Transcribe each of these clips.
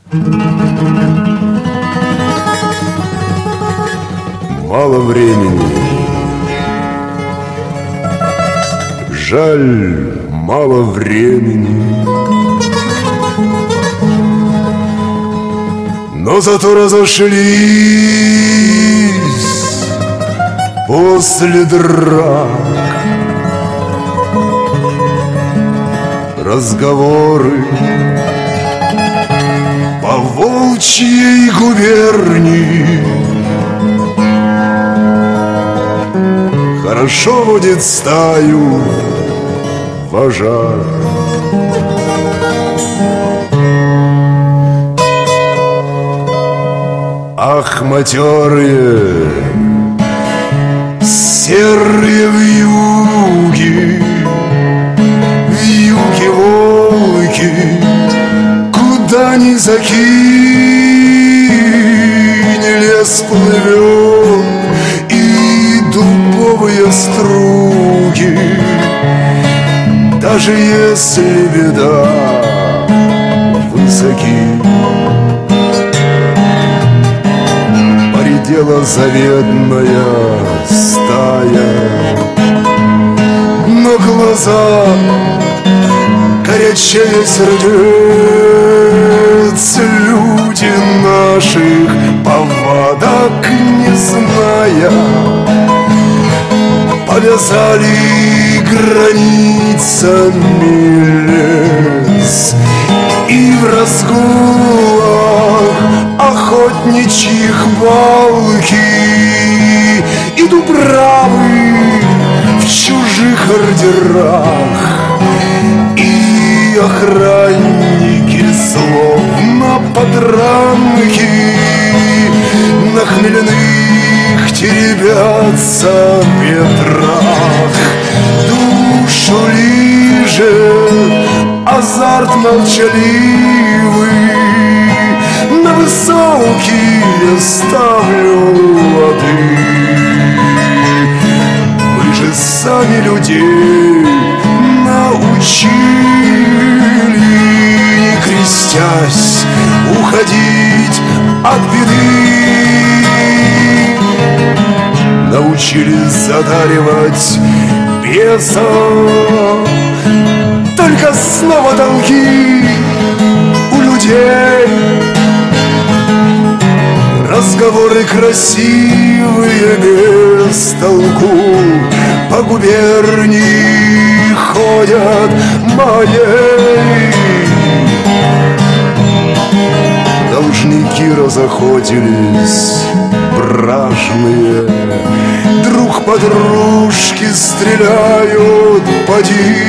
Мало времени. Жаль, мало времени. Но зато разошлись после драк разговоры по волчьей губернии. Хорошо водит стаю вожак. Ах, матерые, серые вьюги, вьюги волки, куда ни закинь, лес плывет, и дубовые струги. Даже если беда высоки, поредела заветная стая, но глаза горячее сердец, люди наших повадок не зная, повязали границами лес, и в разгулах охотничьих балки и дубравы в чужих ордерах, и охранники словно подранки на хмельных теребятся ветрах. Душу лижет азарт молчаливый, на высокие ставлю лады. Мы же сами людей научили, не крестясь, уходить от беды. Научили задаривать бесов только снова долги у людей. Разговоры красивые без толку по губернии ходят моей. Должники разохотились бражные, друг подружки стреляют, поди.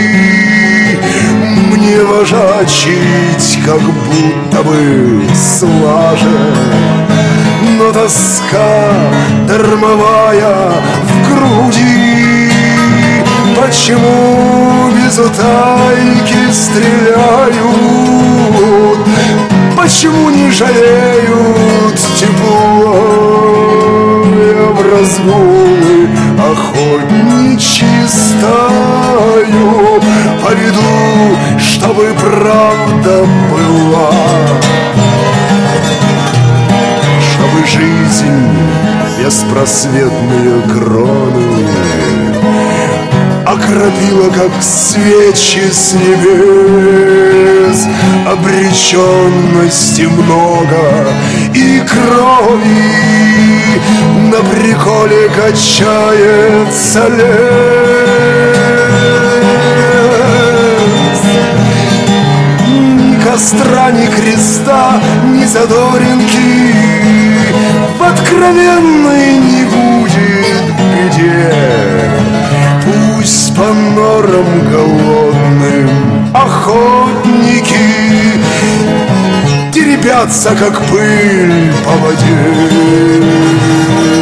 Мне вожачить как будто бы слажен, но тоска дармовая в груди. Почему без утайки стреляют? Почему не жалеют тепло? Я в разгулы охотничьи стаю поведу, чтобы правда была, чтобы жизнь беспросветные кроны окропила, как свечи с небес. Обреченности много и крови, на приколе качается лес. Ни костра, ни креста, ни задоринки в откровенной не будет беде. Пусть по норам голодным охотники теребятся, как пыль по воде.